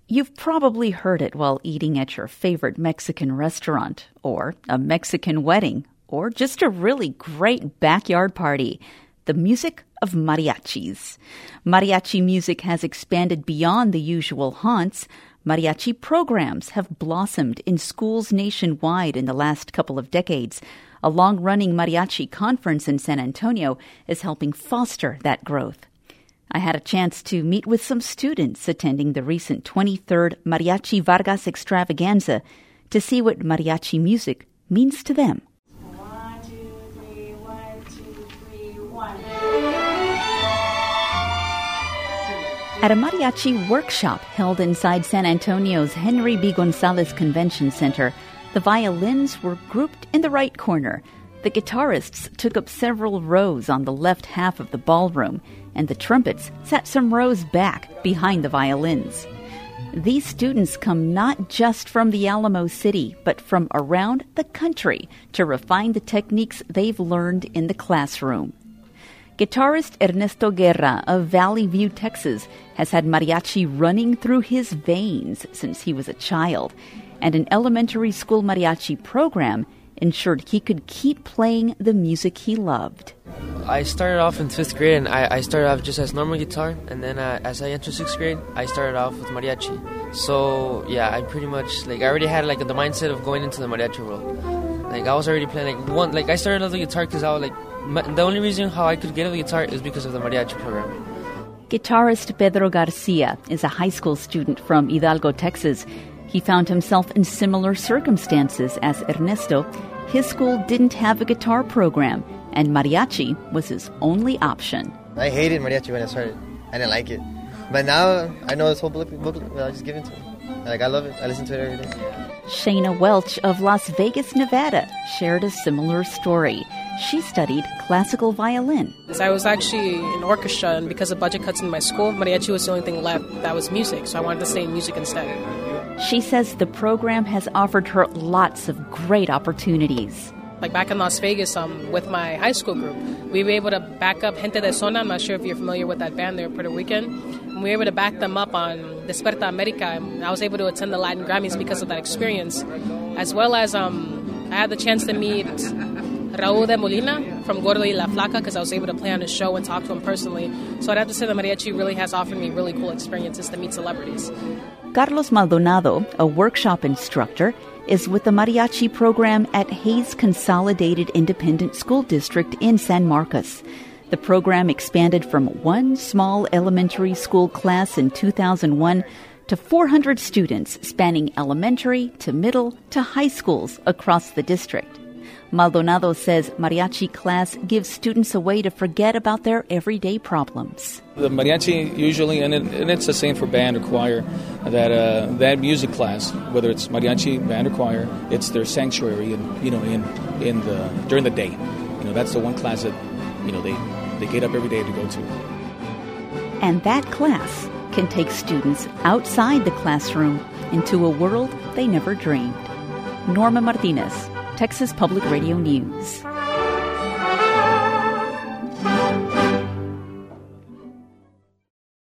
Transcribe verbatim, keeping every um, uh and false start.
You've probably heard it while eating at your favorite Mexican restaurant, or a Mexican wedding, or just a really great backyard party. The music of mariachis. Mariachi music has expanded beyond the usual haunts. Mariachi programs have blossomed in schools nationwide in the last couple of decades. A long-running mariachi conference in San Antonio is helping foster that growth. I had a chance to meet with some students attending the recent twenty-third Mariachi Vargas extravaganza to see what mariachi music means to them. One, two, three, one, two, three, one. At a mariachi workshop held inside San Antonio's Henry B. Gonzalez Convention Center, the violins were grouped in the right corner. The guitarists took up several rows on the left half of the ballroom, and the trumpets sat some rows back behind the violins. These students come not just from the Alamo City, but from around the country to refine the techniques they've learned in the classroom. Guitarist Ernesto Guerra of Valley View, Texas, has had mariachi running through his veins since he was a child, and an elementary school mariachi program ensured he could keep playing the music he loved. I started off in fifth grade, and I, I started off just as normal guitar, and then uh, as I entered sixth grade, I started off with mariachi. So yeah, I pretty much, like, I already had like the mindset of going into the mariachi world. Like, I was already playing, like, one, like, I started off the guitar because I was like, my, the only reason how I could get the guitar is because of the mariachi program. Guitarist Pedro Garcia is a high school student from Hidalgo, Texas. He found himself in similar circumstances as Ernesto. His school didn't have a guitar program, and mariachi was his only option. I hated mariachi when I started. I didn't like it. But now I know this whole book, book I'll just give it to it. Like, I love it. I listen to it every day. Shayna Welch of Las Vegas, Nevada, shared a similar story. She studied classical violin. I was actually in orchestra, and because of budget cuts in my school, mariachi was the only thing left that was music, so I wanted to stay in music instead. She says the program has offered her lots of great opportunities. Like back in Las Vegas, um, with my high school group, we were able to back up Gente de Zona. I'm not sure if you're familiar with that band. They're Puerto Rican. And we were able to back them up on Desperta America. And I was able to attend the Latin Grammys because of that experience. As well as um, I had the chance to meet Raúl de Molina from Gordo y La Flaca because I was able to play on his show and talk to him personally. So I'd have to say that mariachi really has offered me really cool experiences to meet celebrities. Carlos Maldonado, a workshop instructor, is with the mariachi program at Hayes Consolidated Independent School District in San Marcos. The program expanded from one small elementary school class in two thousand one to four hundred students spanning elementary to middle to high schools across the district. Maldonado says mariachi class gives students a way to forget about their everyday problems. The mariachi usually, and, it, and it's the same for band or choir, that uh, that music class, whether it's mariachi, band or choir, it's their sanctuary, and you know, in in the during the day, you know, that's the one class that you know they they get up every day to go to. And that class can take students outside the classroom into a world they never dreamed. Norma Martinez, Texas Public Radio News.